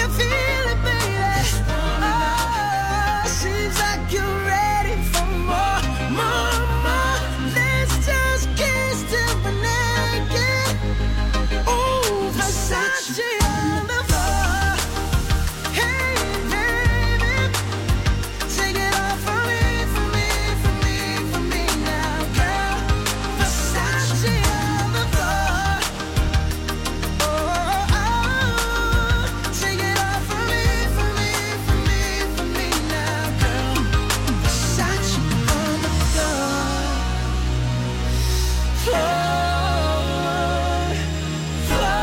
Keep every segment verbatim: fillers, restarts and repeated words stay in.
you feel it, baby? Oh, seems like you're ready for more, more, more. Let's just kiss till we're naked. Ooh, Versace on the floor. Hey, baby, take it off for me, for me, for me, for me now, girl. Versace on the floor. Oh, oh, take it off for me, for me, for me, for me now, girl. Versace on the floor. Floor, floor.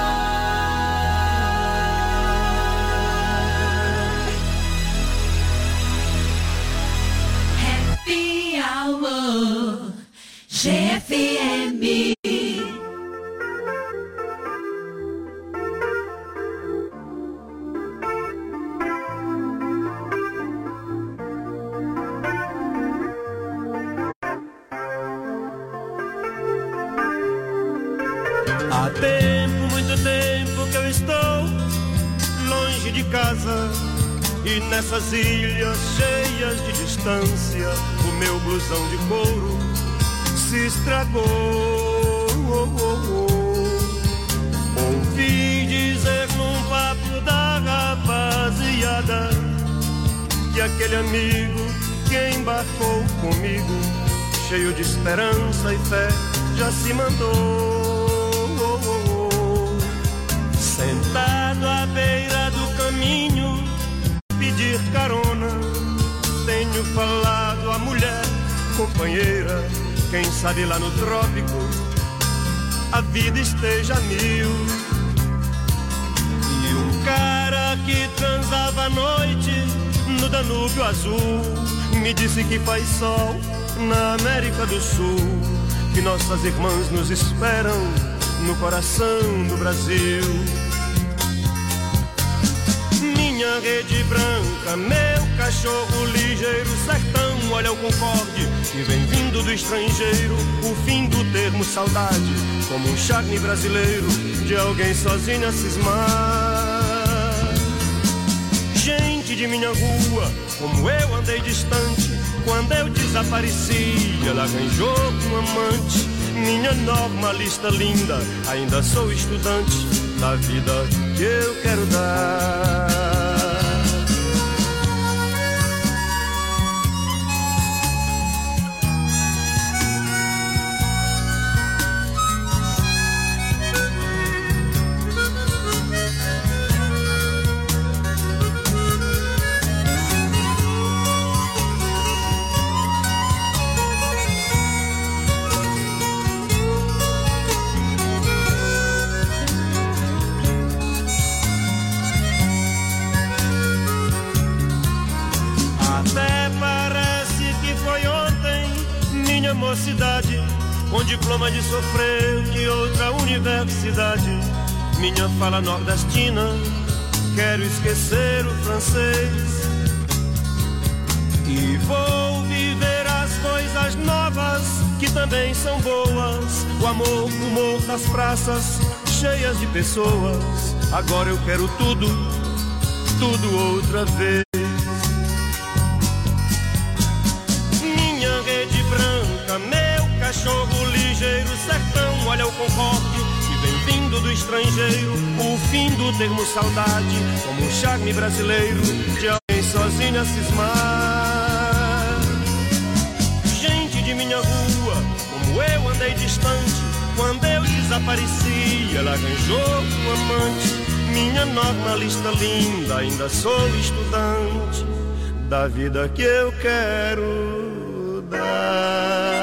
Happy Hour, G F M. Há tempo, muito tempo que eu estou longe de casa. E nessas ilhas cheias de distância, o meu blusão de couro se estragou. Oh, oh, oh. Ouvi dizer num papo da rapaziada que aquele amigo que embarcou comigo, cheio de esperança e fé, já se mandou. Sentado à beira do caminho, pedir carona. Tenho falado à mulher, companheira, quem sabe lá no trópico a vida esteja a mil. E um cara que transava à noite no Danúbio Azul me disse que faz sol na América do Sul, que nossas irmãs nos esperam no coração do Brasil. Minha rede branca, meu cachorro ligeiro, sertão, olha o Concorde, que vem vindo do estrangeiro, o fim do termo saudade, como um charme brasileiro, de alguém sozinho a cismar. Gente de minha rua, como eu andei distante, quando eu desapareci, ela arranjou um amante. Minha normalista linda, ainda sou estudante da vida que eu quero dar. Mocidade, com diploma de sofrer de outra universidade. Minha fala nordestina, quero esquecer o francês e vou viver as coisas novas que também são boas. O amor, o humor das praças cheias de pessoas. Agora eu quero tudo, tudo outra vez. Meu cachorro ligeiro, sertão, olha o Concorde, que vem vindo do estrangeiro, o fim do termo saudade, como um charme brasileiro, de alguém sozinho a cismar. Gente de minha rua, como eu andei distante, quando eu desapareci, ela arranjou um amante. Minha normalista linda, ainda sou estudante da vida que eu quero dar.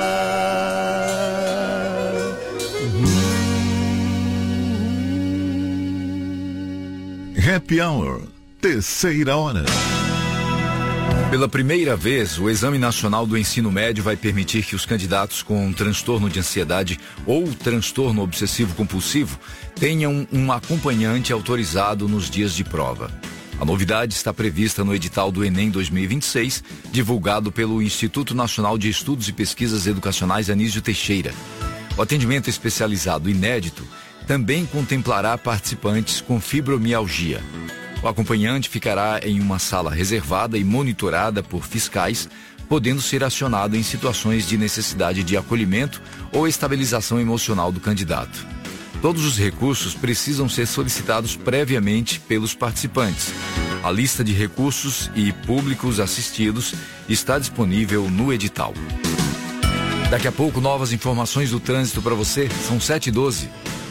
Happy Hour, terceira hora. Pela primeira vez, o Exame Nacional do Ensino Médio vai permitir que os candidatos com transtorno de ansiedade ou transtorno obsessivo-compulsivo tenham um acompanhante autorizado nos dias de prova. A novidade está prevista no edital do Enem dois mil e vinte e seis, divulgado pelo Instituto Nacional de Estudos e Pesquisas Educacionais Anísio Teixeira. O atendimento especializado inédito também contemplará participantes com fibromialgia. O acompanhante ficará em uma sala reservada e monitorada por fiscais, podendo ser acionado em situações de necessidade de acolhimento ou estabilização emocional do candidato. Todos os recursos precisam ser solicitados previamente pelos participantes. A lista de recursos e públicos assistidos está disponível no edital. Daqui a pouco, novas informações do trânsito para você. São sete e doze.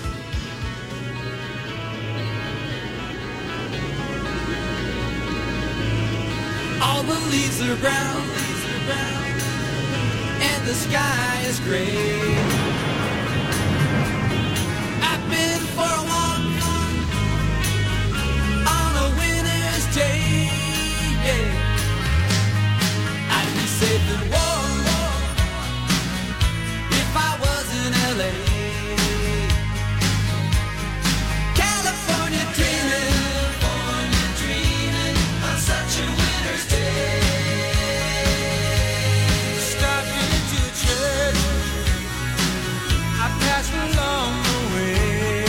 All the leaves are brown, and the sky is gray. I've been for a walk on a winter's day. I'd be safe and warm if I was in L A. California dreaming, California dreaming on such a winter's day. Stopping into church, I passed along the way.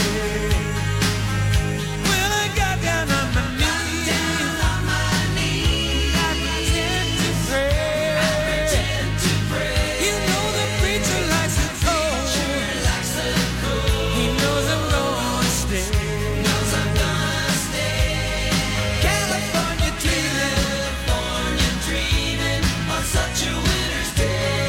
Well, I got down on my knees, down on my knees. I pretend to pray, I pretend to pray. You know the preacher likes the cold, likes the cold. He knows I'm gonna stay, knows I'm gonna stay. California dreaming, California dreaming on such a winter's day.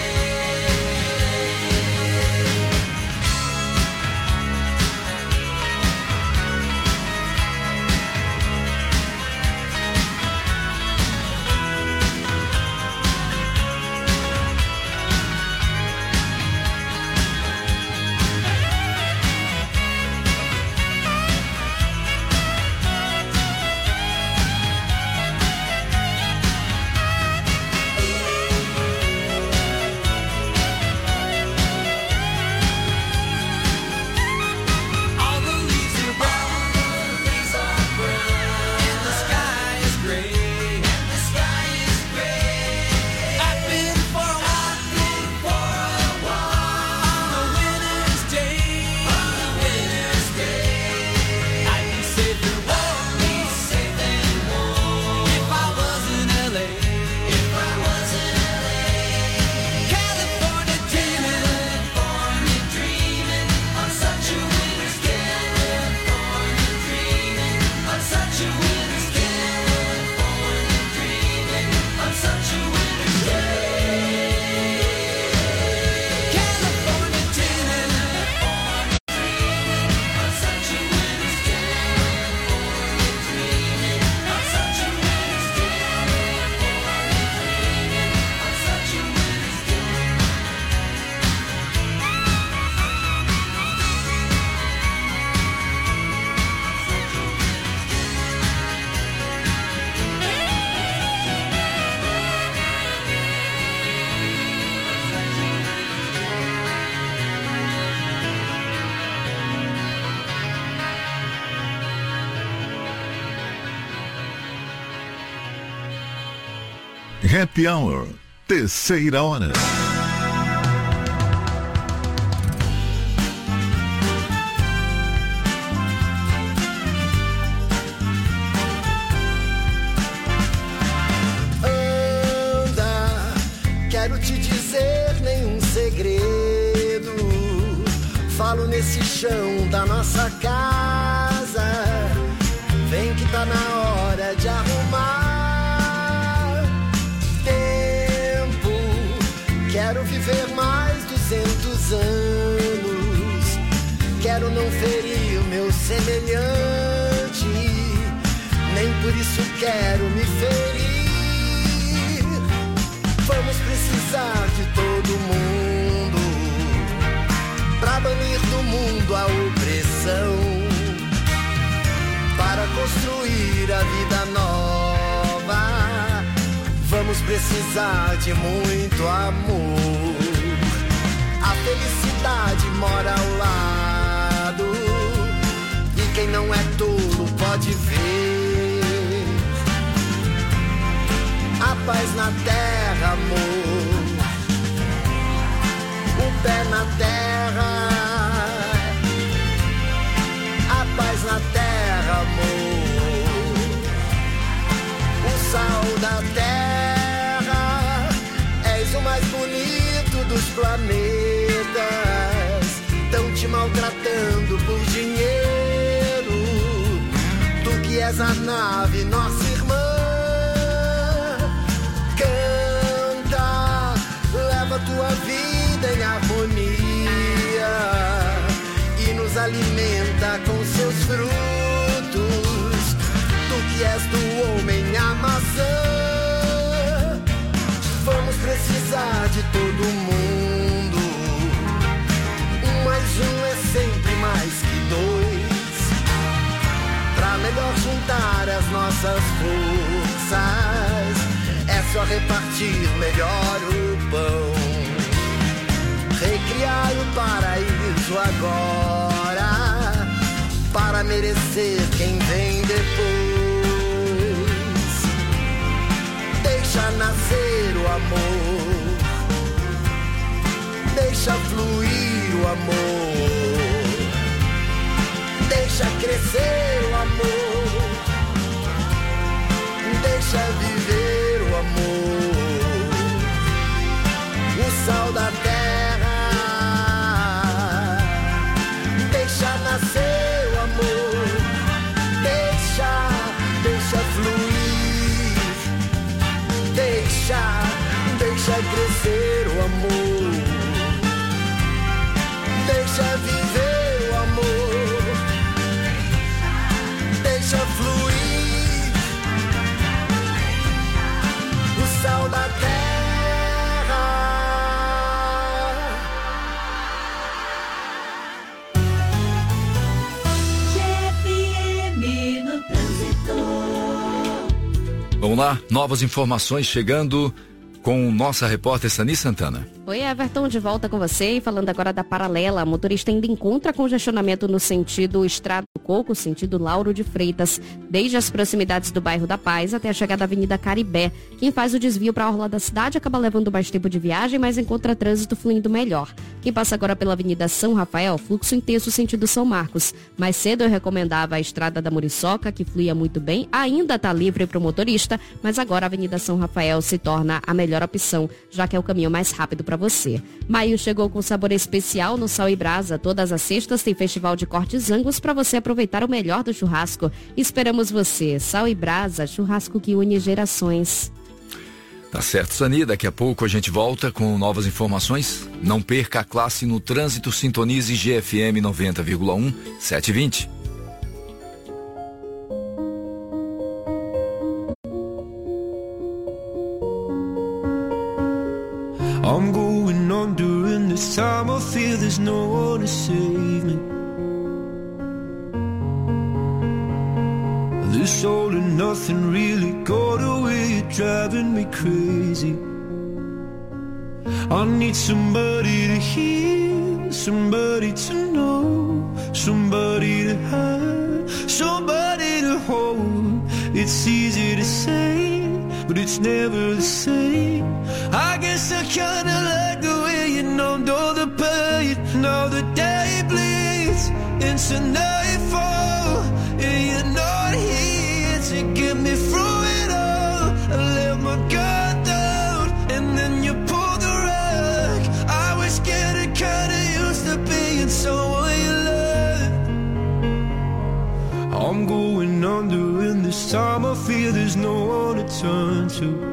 All the leaves are brown, and the sky is gray. And the sky is gray. I've been for a walk, for a walk on a winter's day. On a winter's day, I'd be safe and warm, be safe and warm if I was in L A. If I was in L A. California dreaming, California dreaming on such a winter's day. California dreaming on such a winter's day. California dreaming on such a winter's day. California dreaming, California dreaming on such a winter's day. California dreaming on such a winter's day. California dreaming on such a winter's day. Happy Hour, terceira hora. Anda, quero te dizer nenhum segredo. Falo nesse chão da nossa casa. Vem que tá na hora de arrumar. Tempo, quero viver mais duzentos anos. Quero não ferir o meu semelhante. Nem por isso quero me ferir. Vamos precisar de todo mundo pra banir do mundo a opressão, para construir a vida nova. Vamos precisar de muito amor. A felicidade mora ao lado, e quem não é tolo pode ver. A paz na terra, amor. O pé na terra. A paz na terra, amor. planetas estão te maltratando por dinheiro. Tu que és a nave, nossa irmã, canta, leva tua vida em harmonia e nos alimenta com seus frutos. Tu que és do homem a maçã, vamos precisar de todo mundo. Um mais um é sempre mais que dois, pra melhor juntar as nossas forças. É só repartir melhor o pão, recriar o paraíso agora, para merecer quem vem depois. Deixa nascer o amor, deixa fluir o amor, deixa crescer o amor, deixa viver o amor, o sal da terra. Deixa nascer o amor, deixa, deixa fluir, deixa, deixa crescer o amor, deixa viver o amor, deixa fluir, o sal da terra. G F M no trânsito. Vamos lá, novas informações chegando com nossa repórter Sani Santana. Oi, Everton, de volta com você e falando agora da Paralela. A motorista ainda encontra congestionamento no sentido Estrada do Coco, sentido Lauro de Freitas, desde as proximidades do bairro da Paz até a chegada da Avenida Caribé. Quem faz o desvio para a orla da cidade acaba levando mais tempo de viagem, mas encontra trânsito fluindo melhor. Quem passa agora pela Avenida São Rafael, fluxo intenso sentido São Marcos. Mais cedo eu recomendava a Estrada da Muriçoca, que fluía muito bem, ainda está livre para o motorista, mas agora a Avenida São Rafael se torna a melhor opção, já que é o caminho mais rápido para você. Maio chegou com sabor especial no Sal e Brasa. Todas as sextas tem festival de cortes Angus para você aproveitar o melhor do churrasco. Esperamos você. Sal e Brasa, churrasco que une gerações. Tá certo, Sani. Daqui a pouco a gente volta com novas informações. Não perca a classe no trânsito. Sintonize G F M noventa vírgula um, sete e vinte. I'm going on during this time. I feel there's no one to save me. This all and nothing really got away, you're driving me crazy. I need somebody to hear, somebody to know, somebody to have, somebody to hold. It's easy to say, but it's never the same. I guess I kinda like the way you numbed all the pain. Now the day bleeds into nightfall, and you're not here to get me through it all. I let my guard down, and then you pulled the rug. I was getting kinda used to being someone you loved. I'm going under, and this time I feel there's no one to turn to.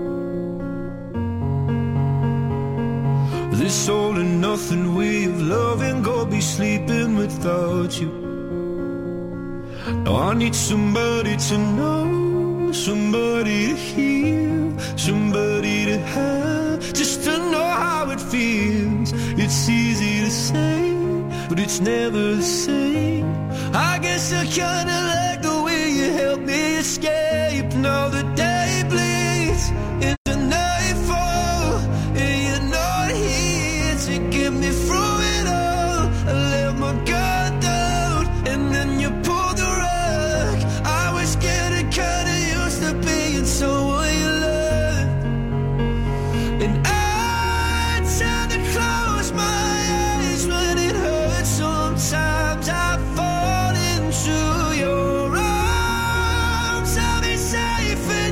This all and nothing way of loving, go be sleeping without you. Now I need somebody to know, somebody to hear, somebody to have, just to know how it feels. It's easy to say, but it's never the same. I guess I kinda like the way you help me escape. Now the day bleeds into nightfall, and you're not here to get me through it all. I let my guard down, and then you pulled the rug. I was getting kinda used to being someone you loved, and I tend to close my eyes when it hurts. Sometimes I fall into your arms. I'll be safe in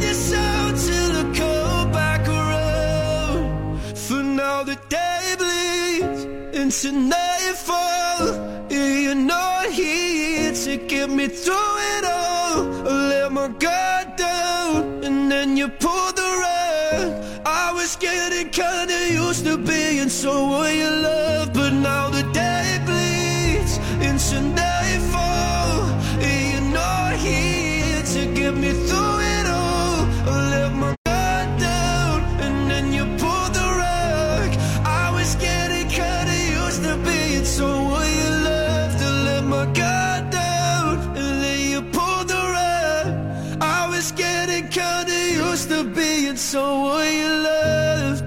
into nightfall. You're not here to get me through it all. I let my guard down and then you pulled the rug. I was getting kinda used to being someone you love, but now the day bleeds into nightfall. You're not here to get me through it all. I let my guard down and then you pulled the rug. I was getting kinda used to being someone you love, to let my guard down and then you pulled the rug. I was getting kinda used to being someone you loved.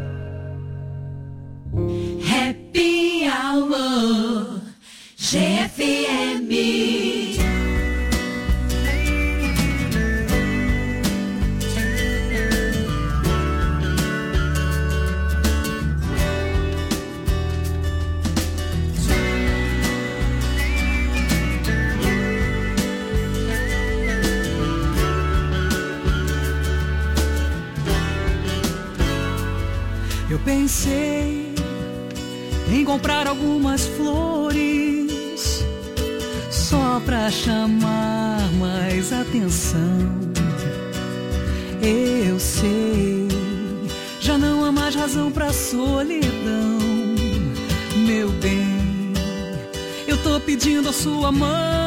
Happy Hour G F M. Eu pensei em comprar algumas flores só pra chamar mais atenção. Eu sei, já não há mais razão pra solidão. Meu bem, eu tô pedindo a sua mão.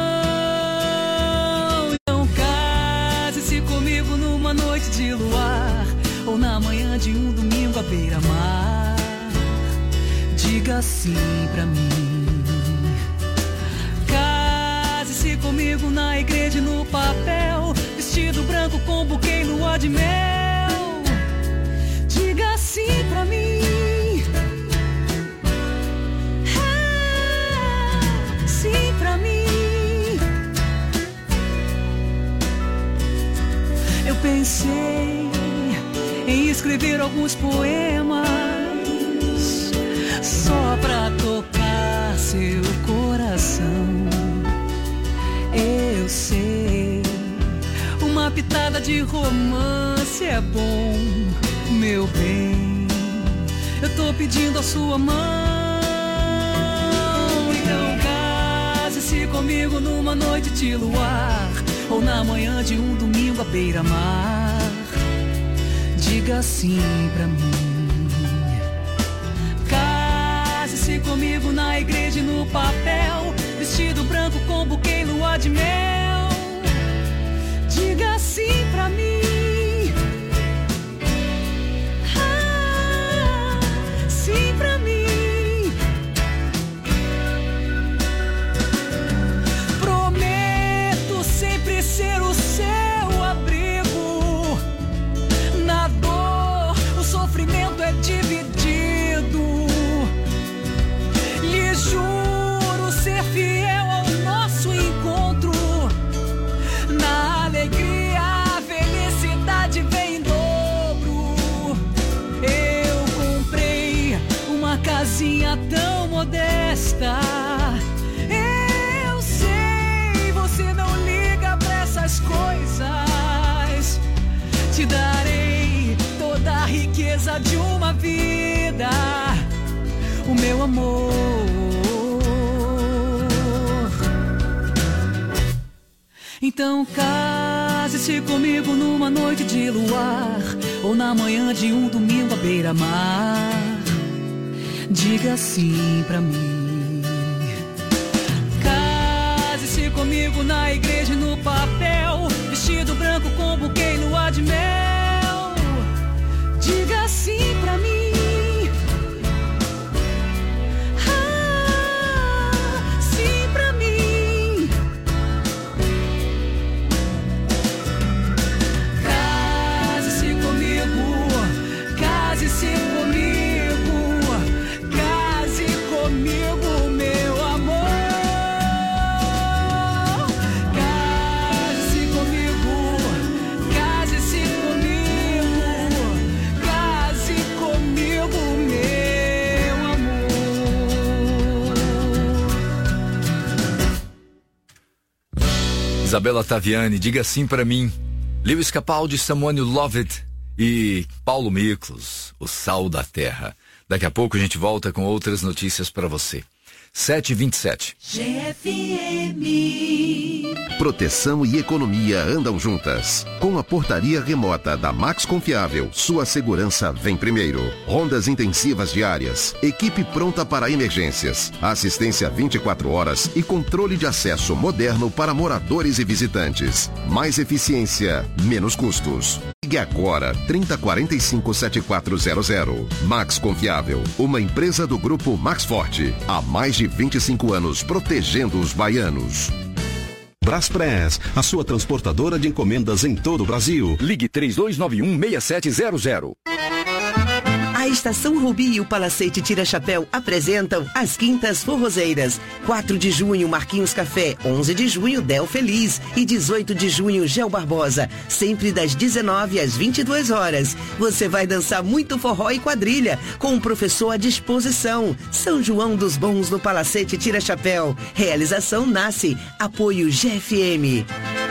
Então case-se comigo numa noite de luar, ou na manhã de um domingo à beira-mar. Diga sim pra mim. Case-se comigo na igreja e no papel, vestido branco com buquê e lua de mel. Diga sim pra mim. Ah, sim pra mim. Eu pensei em escrever alguns poemas só pra tocar seu coração. Eu sei, uma pitada de romance é bom, meu bem. Eu tô pedindo a sua mão. Então case-se comigo numa noite de luar, ou na manhã de um domingo à beira-mar. Diga sim pra mim. Case-se comigo na igreja e no papel, vestido branco com buquê e lua de mel. Diga sim pra mim. Ah, sim pra mim. Prometo sempre ser o seu abrigo. Na dor, o sofrimento é dividido. Lhe juro ser fiel ao nosso encontro. Na alegria, a felicidade vem em dobro. Eu comprei uma casinha tão modesta. Eu sei, você não liga pra essas coisas. Te darei toda a riqueza de uma vida, o meu amor. Então case-se comigo numa noite de luar, ou na manhã de um domingo à beira-mar. Diga sim pra mim. Case-se comigo na igreja e no papel, vestido branco com buquê e lua de mel. Diga sim pra mim. Ah, sim pra mim. Case-se comigo, case-se comigo, case comigo, meu amor. Case comigo, case-se comigo, case comigo, meu amor. Isabela Taviani, diga sim pra mim. Lewis Capaldi, Someone You Loved e Paulo Miklos, O Sal da Terra. Daqui a pouco a gente volta com outras notícias para você. sete e vinte e sete. G F M. Proteção e economia andam juntas. Com a portaria remota da Max Confiável, sua segurança vem primeiro. Rondas intensivas diárias, equipe pronta para emergências, assistência vinte e quatro horas e controle de acesso moderno para moradores e visitantes. Mais eficiência, menos custos. Ligue agora, trinta, quarenta e cinco, setenta e quatro zero zero. Max Confiável, uma empresa do grupo Max Forte. Há mais de vinte e cinco anos protegendo os baianos. Braspress, a sua transportadora de encomendas em todo o Brasil. Ligue três dois nove um, seis sete zero zero. A Estação Rubi e o Palacete Tira Chapéu apresentam as Quintas Forrozeiras. quatro de junho, Marquinhos Café. onze de junho, Del Feliz. E dezoito de junho, Gel Barbosa. Sempre das dezenove às vinte e duas horas. Você vai dançar muito forró e quadrilha, com o professor à disposição. São João dos Bons no Palacete Tira Chapéu. Realização Nasce. Apoio G F M.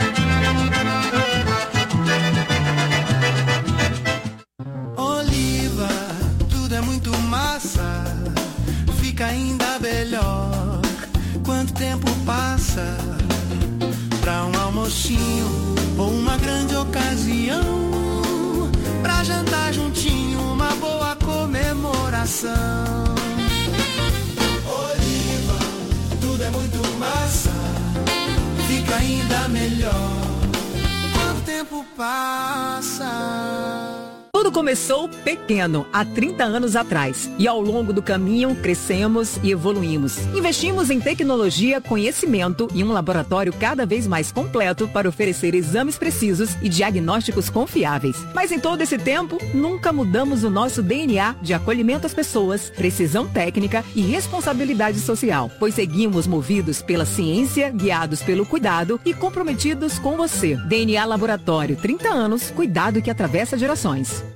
Fica ainda melhor. Quanto tempo passa pra um almocinho ou uma grande ocasião, pra jantar juntinho, uma boa comemoração. Oliva, tudo é muito massa. Fica ainda melhor. Quanto tempo passa. Tudo começou pequeno, há trinta anos atrás. E ao longo do caminho, crescemos e evoluímos. Investimos em tecnologia, conhecimento e um laboratório cada vez mais completo para oferecer exames precisos e diagnósticos confiáveis. Mas em todo esse tempo, nunca mudamos o nosso D N A de acolhimento às pessoas, precisão técnica e responsabilidade social, pois seguimos movidos pela ciência, guiados pelo cuidado e comprometidos com você. D N A Laboratório, trinta anos, cuidado que atravessa gerações.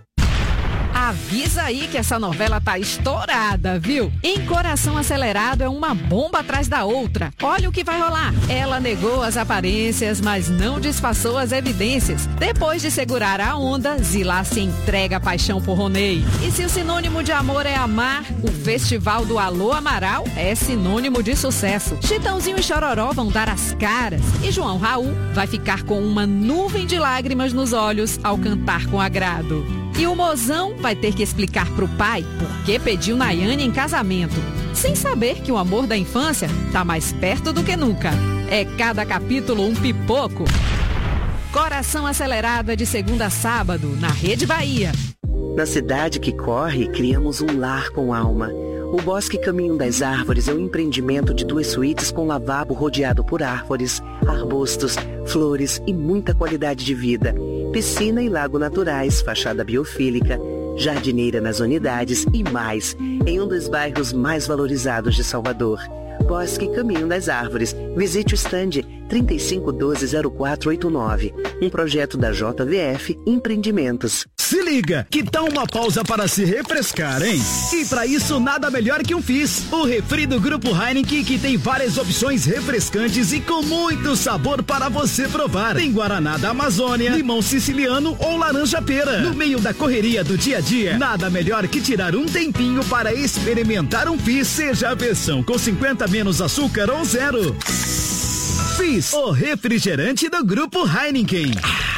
Avisa aí que essa novela tá estourada, viu? Em Coração Acelerado é uma bomba atrás da outra. Olha o que vai rolar. Ela negou as aparências, mas não disfarçou as evidências. Depois de segurar a onda, Zilá se entrega à paixão por Ronei. E se o sinônimo de amor é amar, o Festival do Alô Amaral é sinônimo de sucesso. Chitãozinho e Chororó vão dar as caras. E João Raul vai ficar com uma nuvem de lágrimas nos olhos ao cantar com agrado. E o mozão vai ter que explicar pro pai por que pediu Nayane em casamento, sem saber que o amor da infância tá mais perto do que nunca. É cada capítulo um pipoco. Coração Acelerado é de segunda a sábado, na Rede Bahia. Na cidade que corre, criamos um lar com alma. O Bosque Caminho das Árvores é um empreendimento de duas suítes com lavabo rodeado por árvores, arbustos, flores e muita qualidade de vida. Piscina e lago naturais, fachada biofílica, jardineira nas unidades e mais, em um dos bairros mais valorizados de Salvador. Bosque Caminho das Árvores. Visite o stand trinta e cinco doze zero quatro oito nove. Um projeto da J V F Empreendimentos. Se liga, que tal uma pausa para se refrescar, hein? E para isso, nada melhor que um Fizz, o refri do Grupo Heineken, que tem várias opções refrescantes e com muito sabor para você provar. Tem Guaraná da Amazônia, limão siciliano ou laranja pera. No meio da correria do dia a dia, nada melhor que tirar um tempinho para experimentar um Fizz, seja a versão com cinquenta menos açúcar ou zero. Fizz, o refrigerante do Grupo Heineken.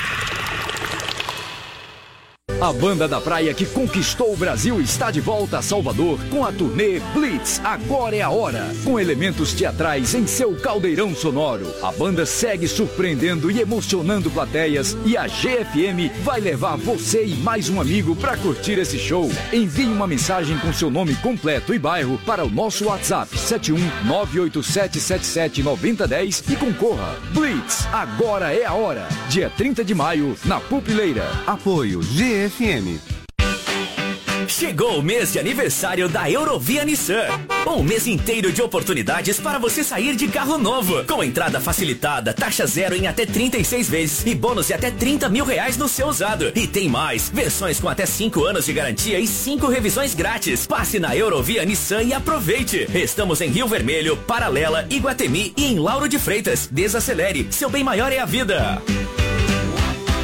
A banda da praia que conquistou o Brasil está de volta a Salvador com a turnê Blitz, Agora é a Hora. Com elementos teatrais em seu caldeirão sonoro, a banda segue surpreendendo e emocionando plateias e a G F M vai levar você e mais um amigo para curtir esse show. Envie uma mensagem com seu nome completo e bairro para o nosso WhatsApp sete um nove oito sete sete sete nove zero um zero e concorra. Blitz, Agora é a Hora. Dia trinta de maio, na Pupileira. Apoio G F M. Chegou o mês de aniversário da Eurovia Nissan. Um mês inteiro de oportunidades para você sair de carro novo. Com entrada facilitada, taxa zero em até trinta e seis vezes e bônus de até trinta mil reais no seu usado. E tem mais, versões com até cinco anos de garantia e cinco revisões grátis. Passe na Eurovia Nissan e aproveite. Estamos em Rio Vermelho, Paralela, Iguatemi e em Lauro de Freitas. Desacelere, seu bem maior é a vida.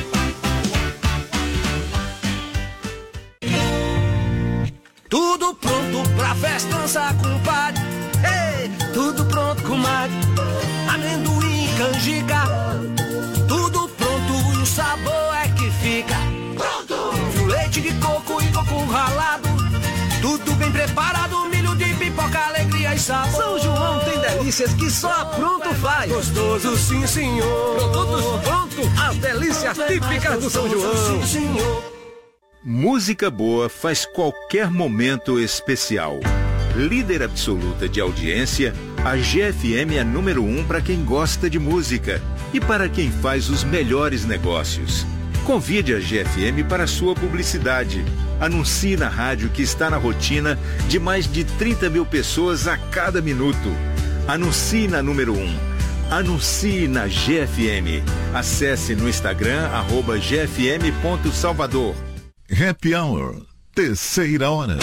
Tudo pronto. pronto pra festança, compadre. Ei, tudo pronto, comadre. Amendoim, canjica, tudo pronto e o sabor é que fica pronto. Leite de coco e coco ralado, tudo bem preparado, milho de pipoca, alegria e sabor. São João tem delícias que só a Pronto faz. Gostoso, sim, senhor. Produtos Pronto, as delícias típicas do São João. Sim, senhor. Música boa faz qualquer momento especial. Líder absoluta de audiência, a G F M é número um para quem gosta de música e para quem faz os melhores negócios. Convide a G F M para sua publicidade. Anuncie na rádio que está na rotina de mais de trinta mil pessoas a cada minuto. Anuncie na número um. Anuncie na G F M. Acesse no Instagram, arroba G F M ponto Salvador. Happy Hour, terceira hora.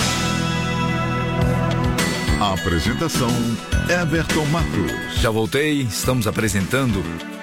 A apresentação, Everton Matos. Já voltei, estamos apresentando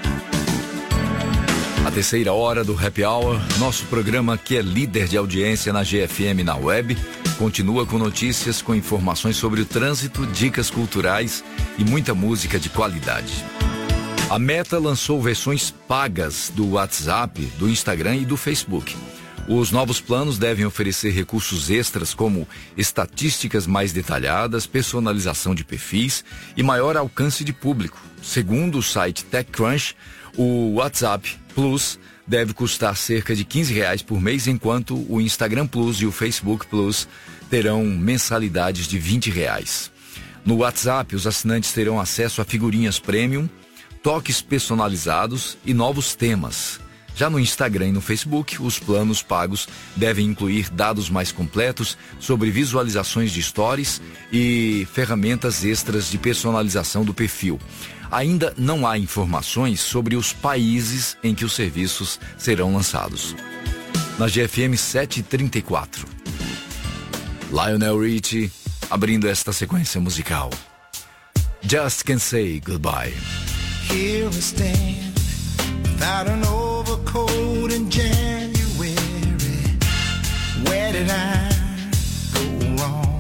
a terceira hora do Happy Hour, nosso programa que é líder de audiência na G F M na web, continua com notícias, com informações sobre o trânsito, dicas culturais e muita música de qualidade. A Meta lançou versões pagas do WhatsApp, do Instagram e do Facebook. Os novos planos devem oferecer recursos extras como estatísticas mais detalhadas, personalização de perfis e maior alcance de público. Segundo o site TechCrunch, o WhatsApp Plus deve custar cerca de quinze reais por mês, enquanto o Instagram Plus e o Facebook Plus terão mensalidades de vinte reais. No WhatsApp, os assinantes terão acesso a figurinhas premium, toques personalizados e novos temas. Já no Instagram e no Facebook, os planos pagos devem incluir dados mais completos sobre visualizações de stories e ferramentas extras de personalização do perfil. Ainda não há informações sobre os países em que os serviços serão lançados. Na G F M sete e trinta e quatro, Lionel Richie abrindo esta sequência musical. Just Can't Say Goodbye. Here we stand, without an overcoat in January. Where did I go wrong?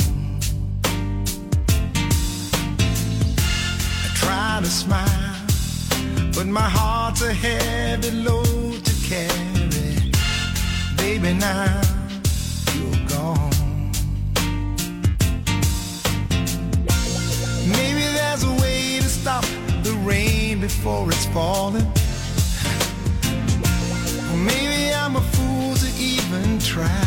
I try to smile, but my heart's a heavy load to carry. Baby, now you're gone. Maybe there's a way to stop the rain before it's falling. Or maybe I'm a fool to even try.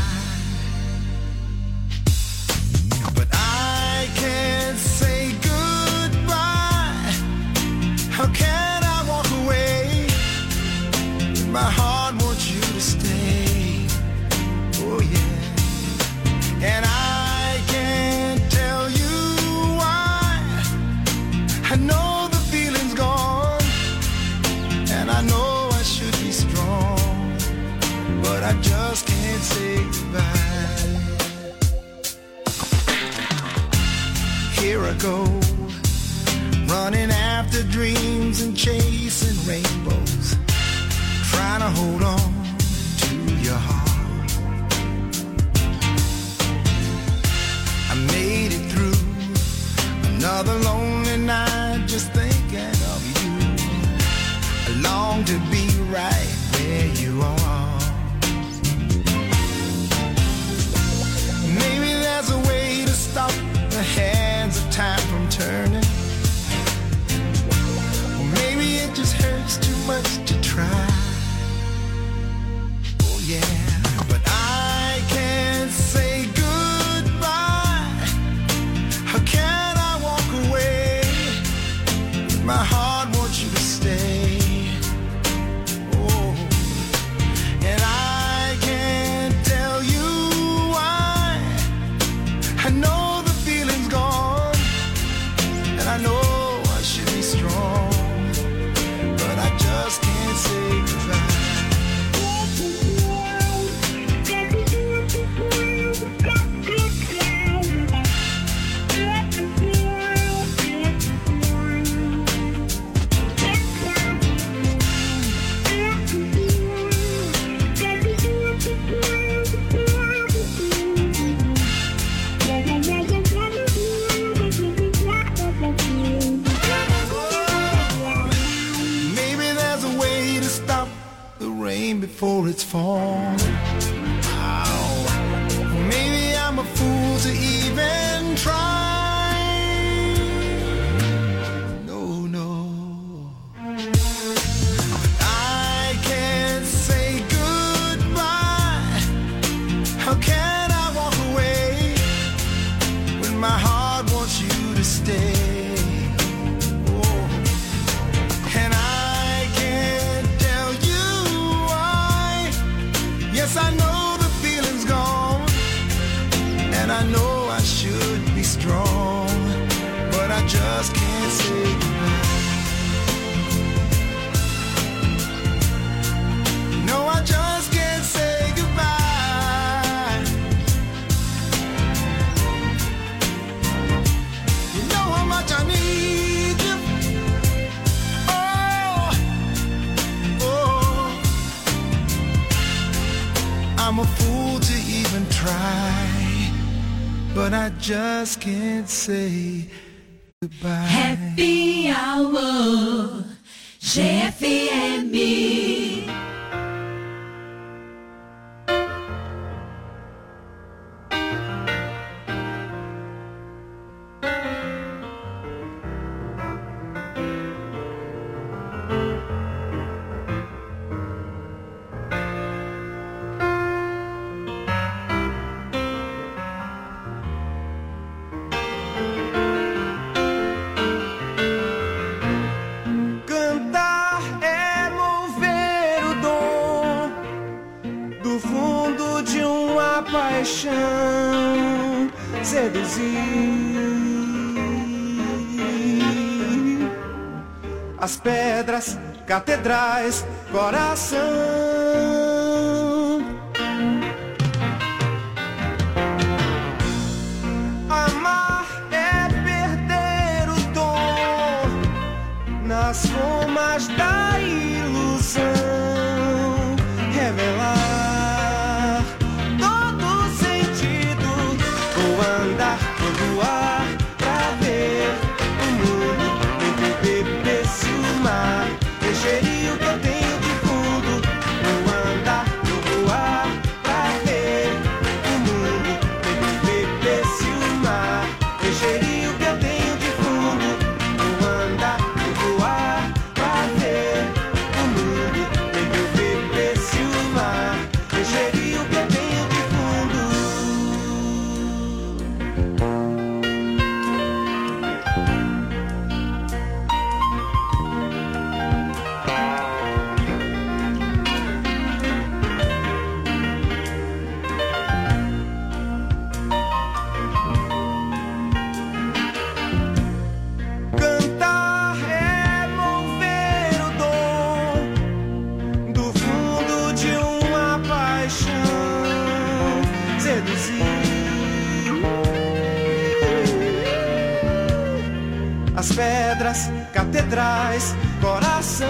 But I can't say goodbye. How can I walk away? My heart wants you to stay. Oh yeah. And I can't tell you why. I know the feeling's gone, and I know I should be strong, but I just can't say goodbye. Here I go, running after dreams and chasing rainbows, trying to hold on to your heart. I made it through another lonely night just thinking of you. I long to be right where you are. Maybe there's a way to stop the hands of time from turning. Or maybe it just hurts too much to try. Oh yeah, but I can't say goodbye. How can I walk away? stay. Oh. And I can't tell you why. Yes, I know the feeling's gone, and I know I should be strong, but I just can't say goodbye. No, I just can't say goodbye. You know how much I need you. Oh, oh. I'm a fool to even try, but I just can't say goodbye. Happy Hour, G F M. Cantar é mover o dom do fundo de uma paixão, seduzir as pedras, catedrais, coração. Amar é perder o dom nas formas da ilusão, revelar todo sentido, ou andar pelo ar pra ver o mundo, beber se o mar, encheria o que eu tenho de fundo, ou andar pelo ar pra ver o mundo, beber se o mar, encheria o que eu tenho de fundo, ou andar pelo ar pra ver o mundo, beber se o mar, encheria o que eu tenho de fundo. Cantar é mover o dom do fundo de uma paixão, seduzir as pedras, catedrais, coração.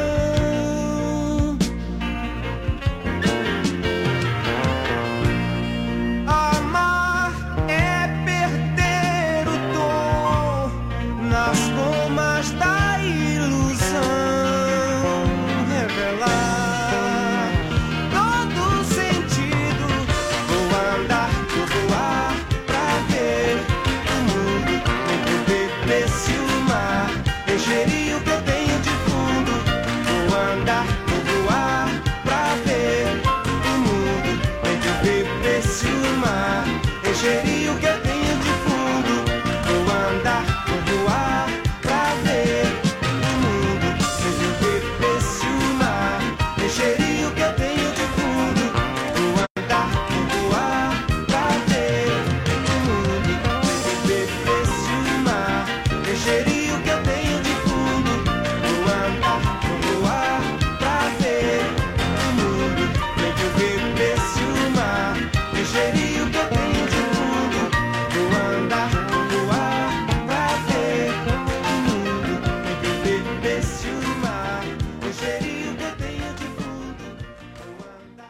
Amar é perder o dom nas gomas da ilusão, revelar todo sentido, ou andar ou voar pra ver o mundo, beber se o mar, encheria o que eu tenho de fundo, ou andar ou voar pra ver o mundo, beber se o mar, encheria o que eu tenho de fundo, ou andar ou voar pra ver o mundo, beber se o mar, encheria o que eu tenho de fundo, ou andar ou voar pra ver o mundo, beber se o mar, encheria o que eu tenho de fundo, ou andar ou voar pra ver o mundo, beber se o mar, encheria o que eu tenho de fundo, ou andar ou voar pra ver o mundo, beber se o mar, encheria o que eu tenho de fundo, ou andar.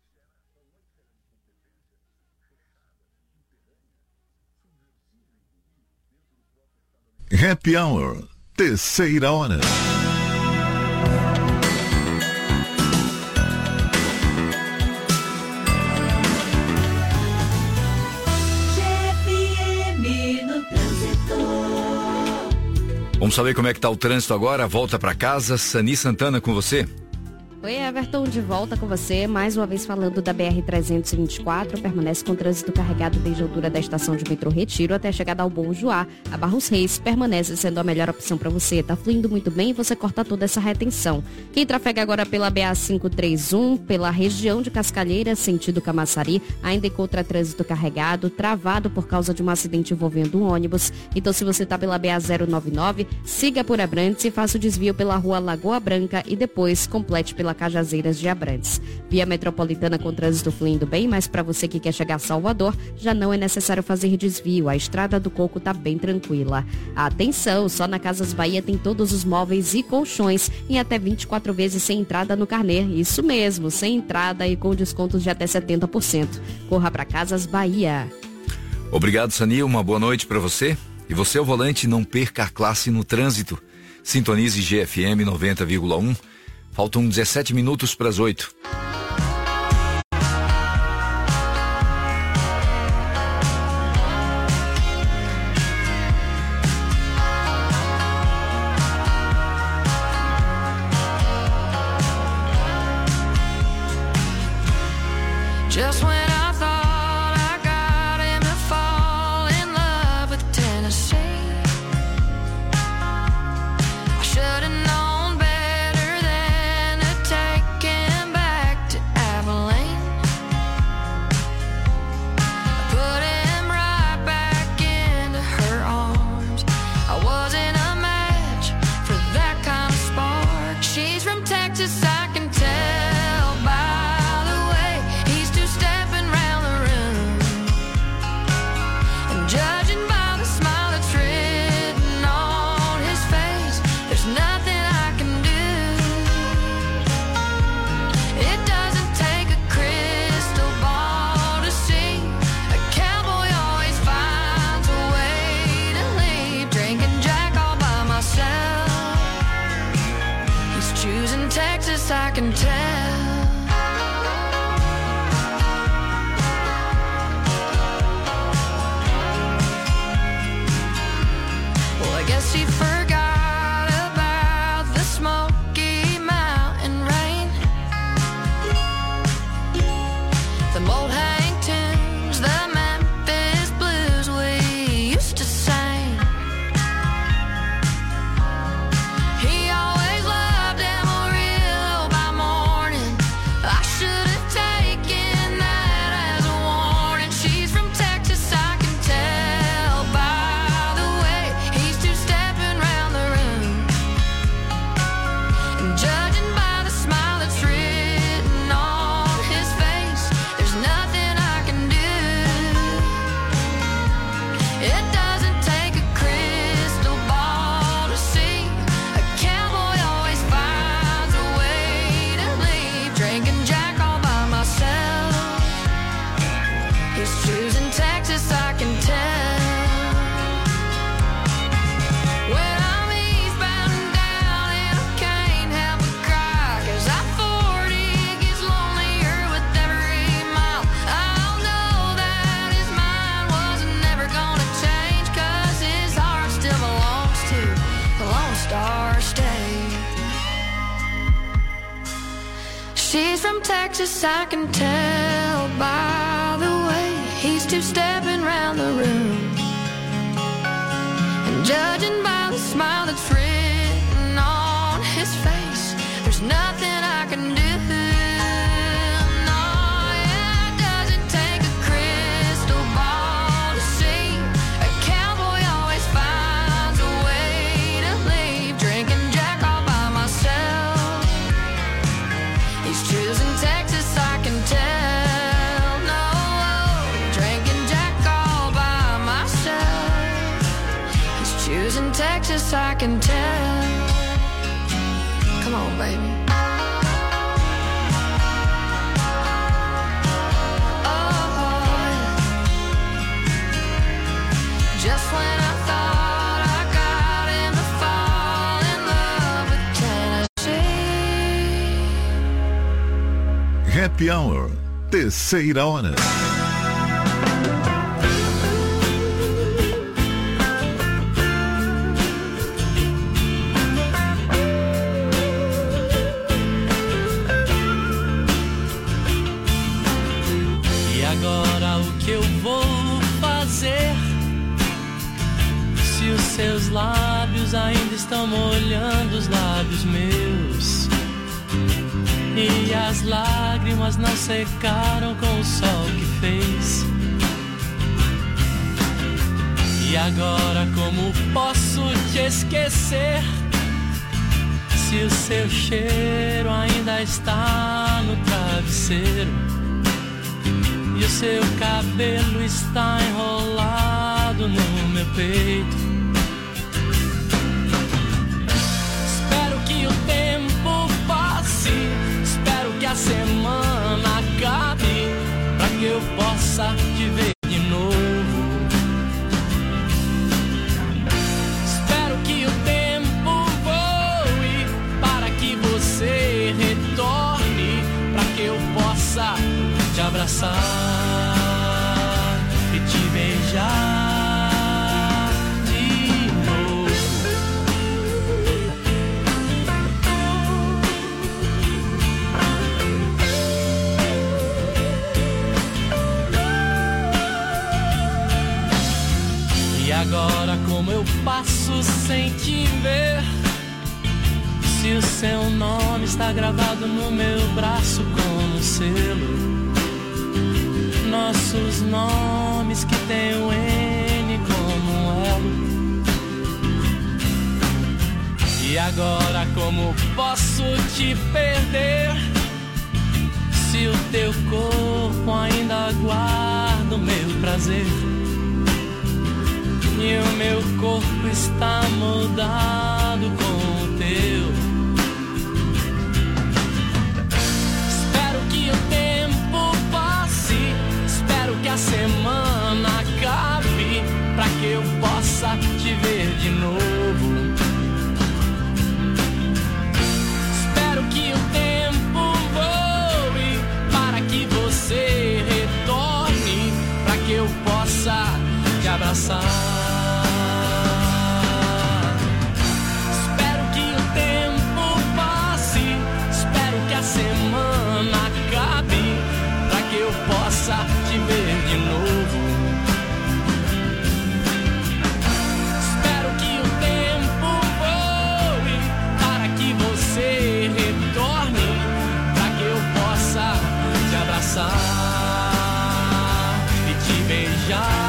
Happy Hour, terceira hora. G F M no trânsito. Vamos saber como é que tá o trânsito agora. Volta para casa. Sani Santana com você. Oi, Everton, de volta com você, mais uma vez falando da B R trezentos e vinte e quatro, permanece com trânsito carregado desde a altura da estação de metrô Retiro até a chegada ao Bom Joá. A Barros Reis permanece sendo a melhor opção para você, tá fluindo muito bem e você corta toda essa retenção. Quem trafega agora pela B A quinhentos e trinta e um, pela região de Cascalheira, sentido Camaçari, ainda encontra trânsito carregado, travado por causa de um acidente envolvendo um ônibus. Então, se você tá pela B A zero nove nove, siga por Abrantes e faça o desvio pela rua Lagoa Branca e depois complete pela Cajazeiras de Abrantes. Via Metropolitana com trânsito fluindo bem, mas para você que quer chegar a Salvador, já não é necessário fazer desvio. A Estrada do Coco tá bem tranquila. Atenção, só na Casas Bahia tem todos os móveis e colchões em até vinte e quatro vezes sem entrada no carnê. Isso mesmo, sem entrada e com descontos de até setenta por cento. Corra para Casas Bahia. Obrigado, Sanil. Uma boa noite para você. E você ao volante, não perca a classe no trânsito. Sintonize G F M noventa vírgula um. Faltam dezessete minutos para as oito. Just when I thought I got him to fall in love with Tennessee, I should have known better than to take him back to Abilene. I put him right back into her arms. I wasn't a match for that kind of spark. She's from Texas, I can tell by the way he's two-stepping round the room. And judging by the smile that's written on his face, there's nothing I can do. It doesn't take a crystal ball to see a cowboy always finds a way to leave. Drinking Jack all by myself. He's choosing Texas, I can tell. Well, I guess he forgot about the Smoky Mountain rain, the old hang tunes, the Memphis blues we used to sing. He always loved Amarillo by morning. I should have taken that as a warning. She's from Texas, I can tell by the way he's two-stepping round the room. And judging by the smile that's written on his face, there's nothing I can do. It doesn't take a crystal ball to see a cowboy always finds a way to leave. Drinking Jack all by myself. He's choosing Texas, I can tell. When I'm eastbound and down and I can't help but cry, 'cause I forty gets lonelier with every mile. I know that his mind wasn't never gonna change, 'cause his heart still belongs to the Lone Star State. She's from Texas, I can tell by the way he's two-stepping round the room. And judging by the smile that's written on his face, there's nothing I can do. No, yeah, it doesn't take a crystal ball to see a cowboy always finds a way to leave. Drinking Jack all by myself. He's choosing Texas, I can tell. No, drinking Jack all by myself. He's choosing Texas, I can tell. Come on, baby. Oh, just when I thought I got him to fall in love with Tennessee. Happy Hour, terceira hora. que eu vou fazer se os seus lábios ainda estão molhando os lábios meus? E as lágrimas não secaram com o sol que fez. E agora como posso te esquecer se o seu cheiro ainda está no travesseiro e o seu cabelo está enrolado no meu peito? Espero que o tempo passe, espero que a semana acabe, pra que eu possa te ver de novo. Espero que o tempo voe para que você retorne, pra que eu possa te abraçar e te beijar de novo. E agora como eu passo sem te ver, se o seu nome está gravado no meu braço como um selo, nossos nomes que tem o N como um elo. E agora como posso te perder se o teu corpo ainda guarda o meu prazer e o meu corpo está moldado com o teu? Espero que o tempo passe, espero que a semana acabe, pra que eu possa te ver de novo. Espero que o tempo voe para que você retorne, pra que eu possa te abraçar. Espero que o tempo passe, espero que a semana acabe, pra que eu possa te ver de novo. Espero que o tempo voe para que você retorne, pra que eu possa te abraçar e te beijar.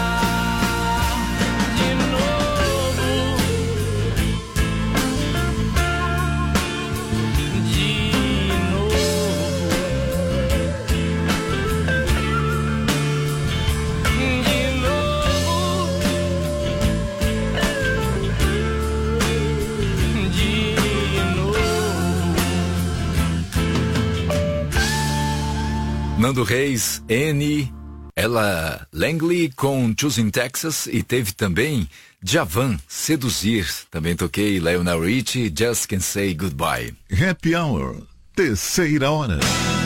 Nando Reis, N, Ella Langley com Choosing Texas, e teve também Djavan, Seduzir. Também toquei Lionel Richie, Just Can't Say Goodbye. Happy Hour, terceira hora.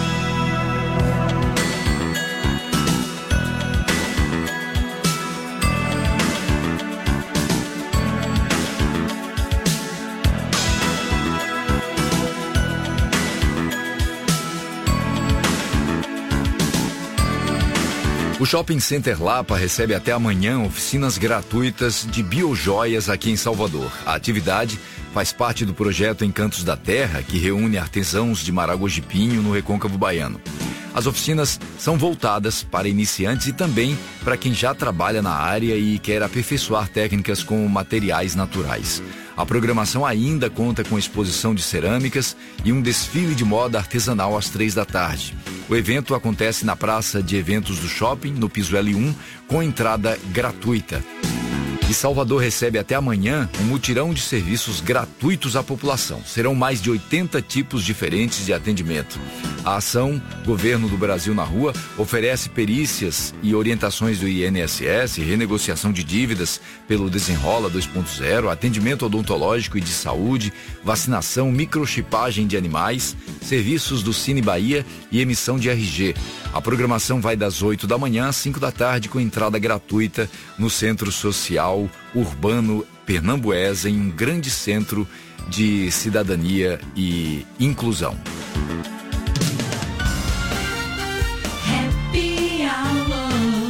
O Shopping Center Lapa recebe até amanhã oficinas gratuitas de biojoias aqui em Salvador. A atividade faz parte do projeto Encantos da Terra, que reúne artesãos de Maragogi Pinho no Recôncavo Baiano. As oficinas são voltadas para iniciantes e também para quem já trabalha na área e quer aperfeiçoar técnicas com materiais naturais. A programação ainda conta com exposição de cerâmicas e um desfile de moda artesanal às três da tarde. O evento acontece na Praça de Eventos do Shopping, no piso L um, com entrada gratuita. E Salvador recebe até amanhã um mutirão de serviços gratuitos à população. Serão mais de oitenta tipos diferentes de atendimento. A ação Governo do Brasil na Rua oferece perícias e orientações do I N S S, renegociação de dívidas pelo Desenrola dois ponto zero, atendimento odontológico e de saúde, vacinação, microchipagem de animais, serviços do Cine Bahia e emissão de R G. A programação vai das oito da manhã às cinco da tarde com entrada gratuita no Centro Social Urbano Pernambués, em um grande centro de cidadania e inclusão. Happy Hour.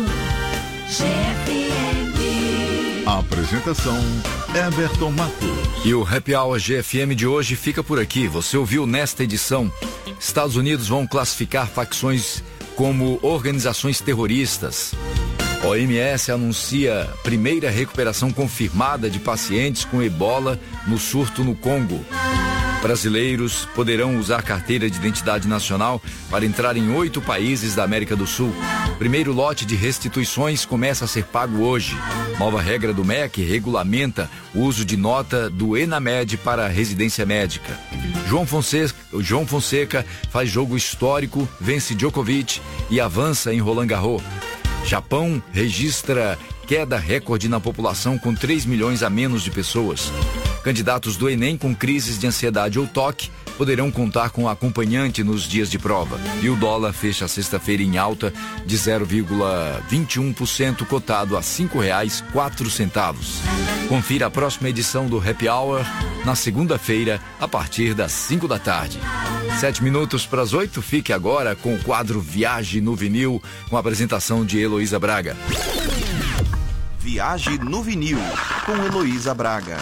Apresentação Everton Matos. E o Happy Hour G F M de hoje fica por aqui. Você ouviu nesta edição: Estados Unidos vão classificar facções como organizações terroristas. O M S anuncia primeira recuperação confirmada de pacientes com ebola no surto no Congo. Brasileiros poderão usar carteira de identidade nacional para entrar em oito países da América do Sul. Primeiro lote de restituições começa a ser pago hoje. Nova regra do M E C regulamenta o uso de nota do ENAMED para residência médica. João Fonseca, João Fonseca faz jogo histórico, vence Djokovic e avança em Roland Garros. Japão registra queda recorde na população com três milhões a menos de pessoas. Candidatos do Enem com crises de ansiedade ou toque poderão contar com acompanhante nos dias de prova. E o dólar fecha a sexta-feira em alta de zero vírgula vinte e um por cento, cotado a cinco reais e quatro centavos. Confira a próxima edição do Happy Hour na segunda-feira, a partir das cinco da tarde. Sete minutos para as oito, fique agora com o quadro Viagem no Vinil, com a apresentação de Heloísa Braga. Viagem no Vinil, com Heloísa Braga.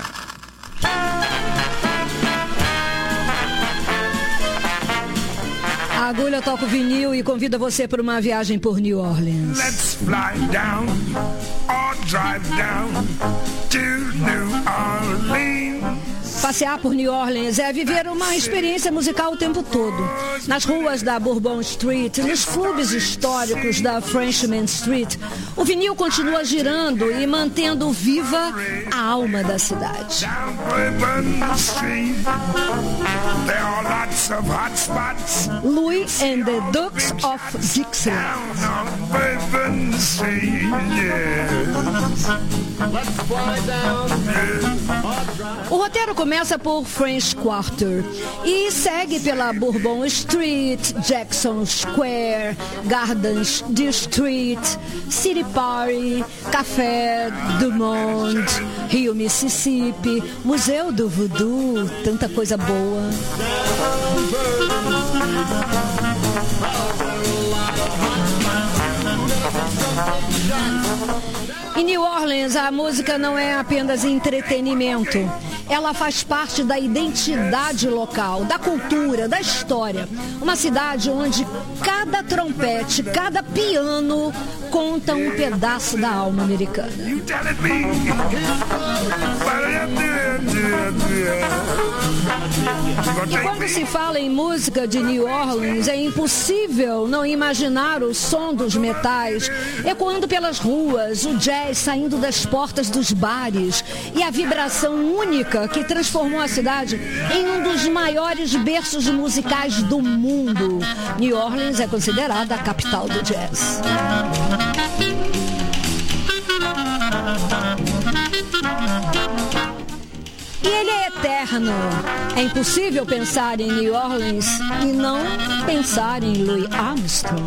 A agulha toca o vinil e convida você para uma viagem por New Orleans. Let's fly down or drive down to New Orleans. Passear por New Orleans é viver uma experiência musical o tempo todo. Nas ruas da Bourbon Street, nos clubes históricos da Frenchman Street, o vinil continua girando e mantendo viva a alma da cidade. Louis and the Dukes of Dixieland. O roteiro começa por French Quarter e segue pela Bourbon Street, Jackson Square, Gardens District, City Party, Café du Monde, Rio Mississippi, Museu do Voodoo, tanta coisa boa. Em New Orleans, a música não é apenas entretenimento. Ela faz parte da identidade local, da cultura, da história. Uma cidade onde cada trompete, cada piano conta um pedaço da alma americana. E quando se fala em música de New Orleans, é impossível não imaginar o som dos metais ecoando pelas ruas, o jazz saindo das portas dos bares e a vibração única que transformou a cidade em um dos maiores berços musicais do mundo. New Orleans é considerada a capital do jazz. E ele é eterno. É impossível pensar em New Orleans e não pensar em Louis Armstrong.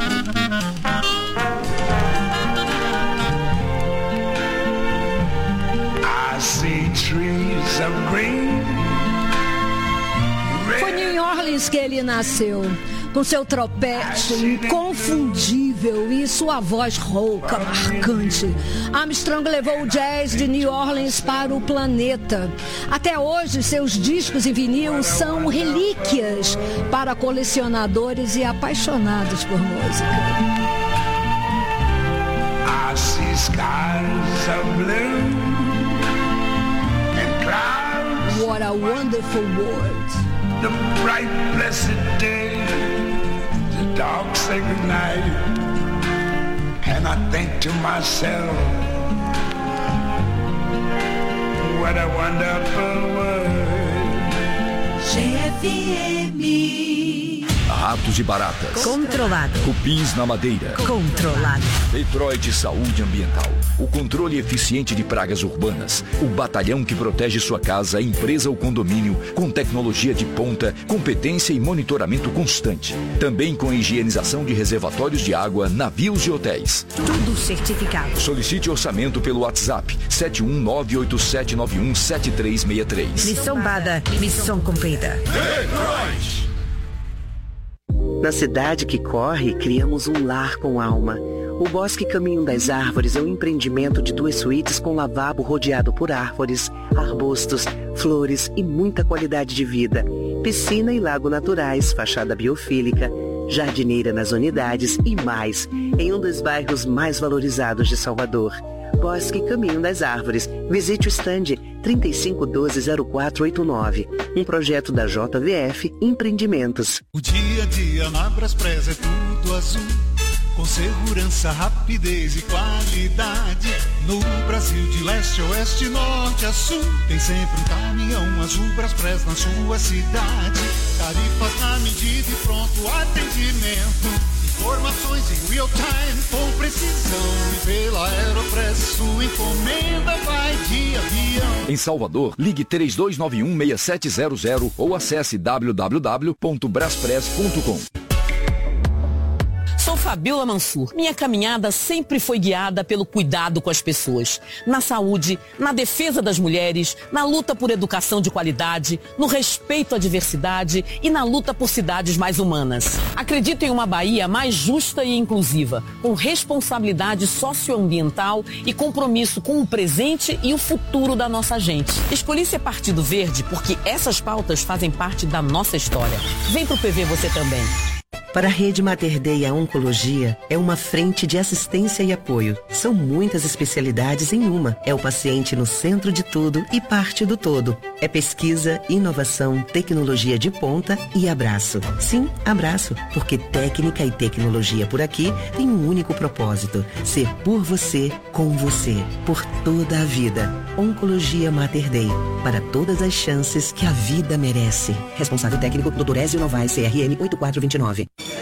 I see trees of green. Foi em New Orleans que ele nasceu, com seu tropete inconfundível e sua voz rouca, marcante. Armstrong levou o jazz de New Orleans para o planeta. Até hoje, seus discos e vinil são relíquias para colecionadores e apaixonados por música. I see skies of blue and clouds. What a wonderful world. The bright blessed day, the dark sacred night, and I think to myself, what a wonderful world. G F M. Ratos e baratas. Controlado. Cupins na madeira. Controlado. Detroit Saúde Ambiental. O controle eficiente de pragas urbanas. O batalhão que protege sua casa, empresa ou condomínio com tecnologia de ponta, competência e monitoramento constante. Também com higienização de reservatórios de água, navios e hotéis. Tudo certificado. Solicite orçamento pelo WhatsApp sete um nove oito sete nove um sete três seis três. Missão dada, missão cumprida. Na cidade que corre, criamos um lar com alma. O Bosque Caminho das Árvores é um empreendimento de duas suítes com lavabo rodeado por árvores, arbustos, flores e muita qualidade de vida. Piscina e lago naturais, fachada biofílica, jardineira nas unidades e mais, em um dos bairros mais valorizados de Salvador. Bosque Caminho das Árvores. Visite o estande trinta e cinco doze zero quatro oito nove. Um projeto da J V F Empreendimentos. O dia a dia na Braspress é tudo azul, com segurança, rapidez e qualidade. No Brasil de leste a oeste, norte a sul, tem sempre um caminhão azul Braspress na sua cidade. Tarifas na medida e pronto atendimento. Informações em real time, com precisão. E pela Aeropress, sua encomenda vai de avião. Em Salvador, ligue três dois nove um seis sete zero zero ou acesse w w w ponto braspress ponto com. Sou Fabiola Mansur. Minha caminhada sempre foi guiada pelo cuidado com as pessoas. Na saúde, na defesa das mulheres, na luta por educação de qualidade, no respeito à diversidade e na luta por cidades mais humanas. Acredito em uma Bahia mais justa e inclusiva, com responsabilidade socioambiental e compromisso com o presente e o futuro da nossa gente. Escolhi ser Partido Verde porque essas pautas fazem parte da nossa história. Vem pro P V você também. Para a Rede Mater Dei, a oncologia é uma frente de assistência e apoio. São muitas especialidades em uma. É o paciente no centro de tudo e parte do todo. É pesquisa, inovação, tecnologia de ponta e abraço. Sim, abraço, porque técnica e tecnologia por aqui tem um único propósito: ser por você, com você, por toda a vida. Oncologia Mater Dei, para todas as chances que a vida merece. Responsável técnico, doutor Ézio Novaes, C R M oito quatro dois nove.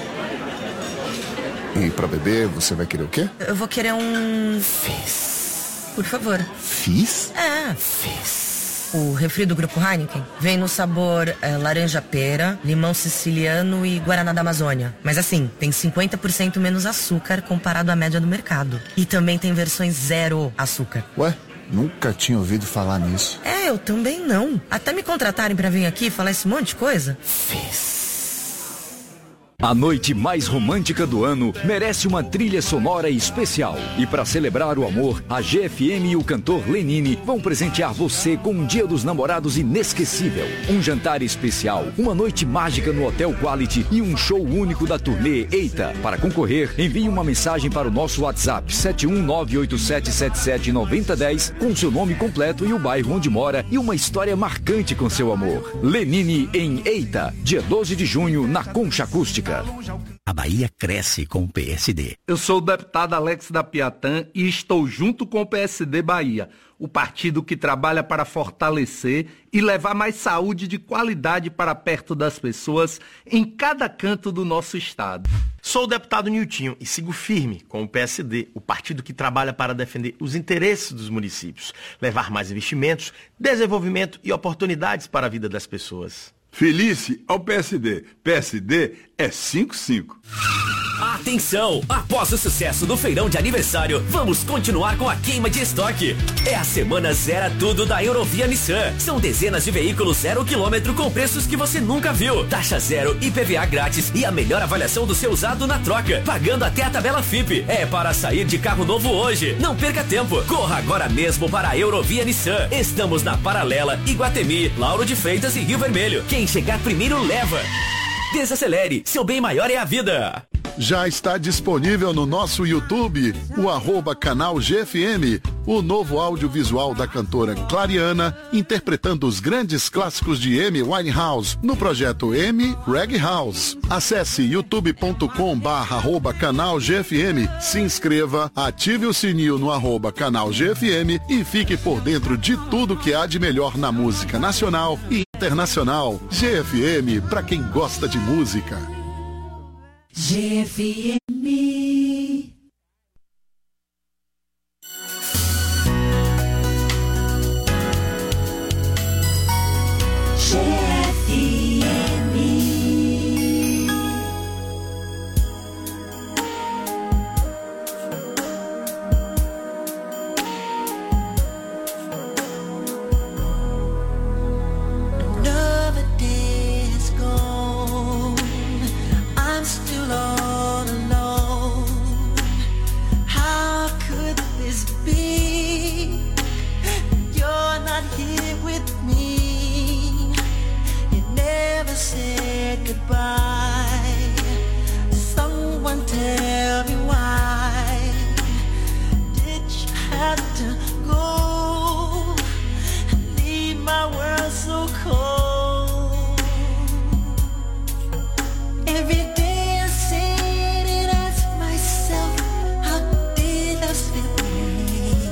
E pra beber, você vai querer o quê? Eu vou querer um... Fizz. Por favor. Fizz? É. Fizz. O refri do Grupo Heineken vem no sabor é, laranja-pera, limão siciliano e guaraná da Amazônia. Mas assim, tem cinquenta por cento menos açúcar comparado à média do mercado. E também tem versões zero açúcar. Ué? Nunca tinha ouvido falar nisso. É, eu também não. Até me contratarem pra vir aqui falar esse monte de coisa. Fizz. A noite mais romântica do ano merece uma trilha sonora especial. E para celebrar o amor, a G F M e o cantor Lenine vão presentear você com um Dia dos Namorados inesquecível. Um jantar especial, uma noite mágica no Hotel Quality e um show único da turnê Eita. Para concorrer, envie uma mensagem para o nosso WhatsApp sete um nove oito sete sete sete nove zero um zero com seu nome completo e o bairro onde mora e uma história marcante com seu amor. Lenine em Eita, dia doze de junho, na Concha Acústica. A Bahia cresce com o P S D. Eu sou o deputado Alex da Piatã e estou junto com o P S D Bahia, o partido que trabalha para fortalecer e levar mais saúde de qualidade para perto das pessoas em cada canto do nosso estado. Sou o deputado Niltinho e sigo firme com o P S D, o partido que trabalha para defender os interesses dos municípios, levar mais investimentos, desenvolvimento e oportunidades para a vida das pessoas. Felice ao P S D. P S D é cinco cinco. Atenção! Após o sucesso do feirão de aniversário, vamos continuar com a queima de estoque. É a semana Zera Tudo da Eurovia Nissan. São dezenas de veículos zero quilômetro com preços que você nunca viu. Taxa zero, I P V A grátis e a melhor avaliação do seu usado na troca, pagando até a tabela F I P. É para sair de carro novo hoje. Não perca tempo. Corra agora mesmo para a Eurovia Nissan. Estamos na Paralela, Iguatemi, Lauro de Freitas e Rio Vermelho. Quem chegar primeiro leva. Desacelere, seu bem maior é a vida. Já está disponível no nosso YouTube, o arroba canal G F M, o novo audiovisual da cantora Clariana, interpretando os grandes clássicos de Amy Winehouse, no projeto Amy Reggae House. Acesse youtube ponto com barra arroba canal G F M, se inscreva, ative o sininho no arroba canal G F M e fique por dentro de tudo que há de melhor na música nacional e internacional. G F M, para quem gosta de música. G F M. G F M. Another day is gone. I'm still all alone. always be. You're not here with me. You never said goodbye. Someone tell me why did you have to go and leave my world so cold? Every day I sit and ask myself, how did I slip away?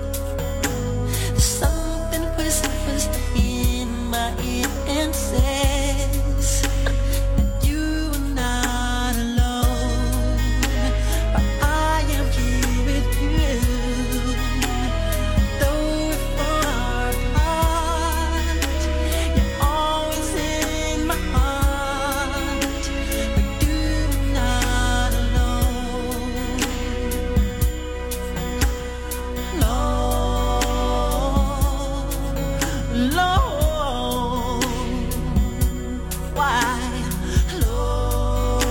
Something whispers in my ear and says you are not alone, but I am here with you. Though we're far apart, you're always in my heart, but you are not alone. Lord, Lord, why, Lord?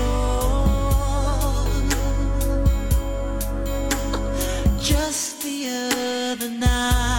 Just the other night